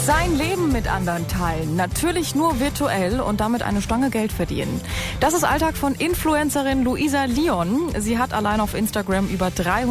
Sein Leben mit anderen teilen, natürlich nur virtuell und damit eine Stange Geld verdienen. Das ist Alltag von Influencerin Luisa Lyon. Sie hat allein auf Instagram über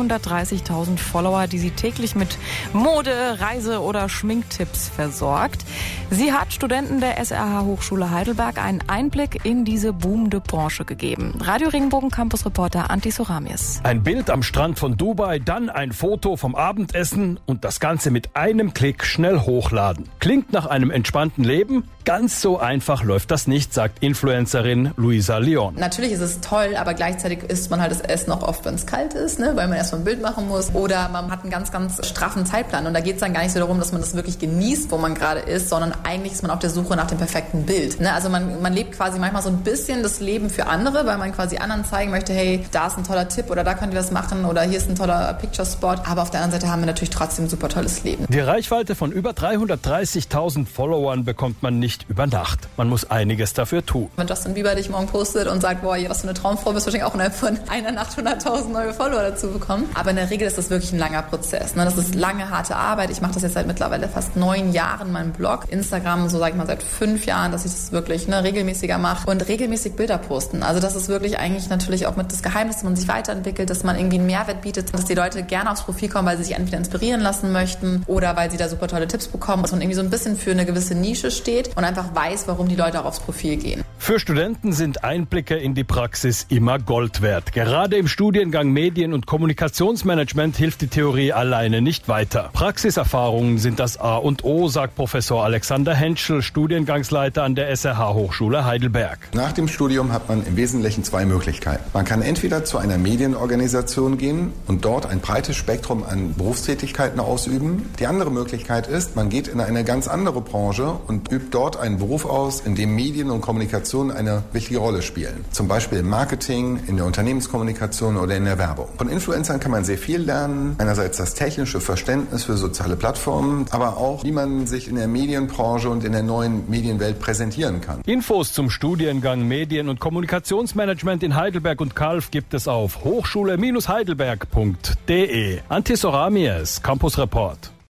330.000 Follower, die sie täglich mit Mode, Reise- oder Schminktipps versorgt. Sie hat Studenten der SRH Hochschule Heidelberg einen Einblick in diese boomende Branche gegeben. Radio Regenbogen Campus Reporter Antti Soramies. Ein Bild am Strand von Dubai, dann ein Foto vom Abendessen und das Ganze mit einem Klick schnell hochladen. Klingt nach einem entspannten Leben? Ganz so einfach läuft das nicht, sagt Influencerin Luisa Lyon. Natürlich ist es toll, aber gleichzeitig isst man halt das Essen auch oft, wenn es kalt ist, weil man erstmal ein Bild machen muss. Oder man hat einen ganz, ganz straffen Zeitplan. Und da geht es dann gar nicht so darum, dass man das wirklich genießt, wo man gerade ist, sondern eigentlich ist man auf der Suche nach dem perfekten Bild. Also man lebt quasi manchmal so ein bisschen das Leben für andere, weil man quasi anderen zeigen möchte, hey, da ist ein toller Tipp oder da könnt ihr das machen oder hier ist ein toller Picture-Spot. Aber auf der anderen Seite haben wir natürlich trotzdem ein super tolles Leben. Die Reichweite von über 330.000 Followern bekommt man nicht über Nacht. Man muss einiges dafür tun. Wenn Justin Bieber dich morgen postet und sagt, boah, was für eine Traumfrau, wirst du wahrscheinlich auch innerhalb von einer Nacht 100.000 neue Follower dazu bekommen. Aber in der Regel ist das wirklich ein langer Prozess. Das ist lange, harte Arbeit. Ich mache das jetzt seit mittlerweile fast 9 Jahren, meinen Blog. Instagram, so sage ich mal, seit 5 Jahren, dass ich das wirklich regelmäßiger mache und regelmäßig Bilder posten. Also das ist wirklich eigentlich natürlich auch mit das Geheimnis, dass man sich weiterentwickelt, dass man irgendwie einen Mehrwert bietet, dass die Leute gerne aufs Profil kommen, weil sie sich entweder inspirieren lassen möchten oder weil sie da super tolle Tipps bekommen, dass man irgendwie so ein bisschen für eine gewisse Nische steht und einfach weiß, warum die Leute auch aufs Profil gehen. Für Studenten sind Einblicke in die Praxis immer Gold wert. Gerade im Studiengang Medien- und Kommunikationsmanagement hilft die Theorie alleine nicht weiter. Praxiserfahrungen sind das A und O, sagt Professor Alexander Henschel, Studiengangsleiter an der SRH Hochschule Heidelberg. Nach dem Studium hat man im Wesentlichen 2 Möglichkeiten. Man kann entweder zu einer Medienorganisation gehen und dort ein breites Spektrum an Berufstätigkeiten ausüben. Die andere Möglichkeit ist, man geht in eine ganz andere Branche und übt dort einen Beruf aus, in dem Medien und Kommunikation eine wichtige Rolle spielen. Zum Beispiel im Marketing, in der Unternehmenskommunikation oder in der Werbung. Von Influencern kann man sehr viel lernen. Einerseits das technische Verständnis für soziale Plattformen, aber auch, wie man sich in der Medienbranche und in der neuen Medienwelt präsentieren kann. Infos zum Studiengang Medien- und Kommunikationsmanagement in Heidelberg und Calw gibt es auf hochschule-heidelberg.de. Antti Soramies, Campus Report.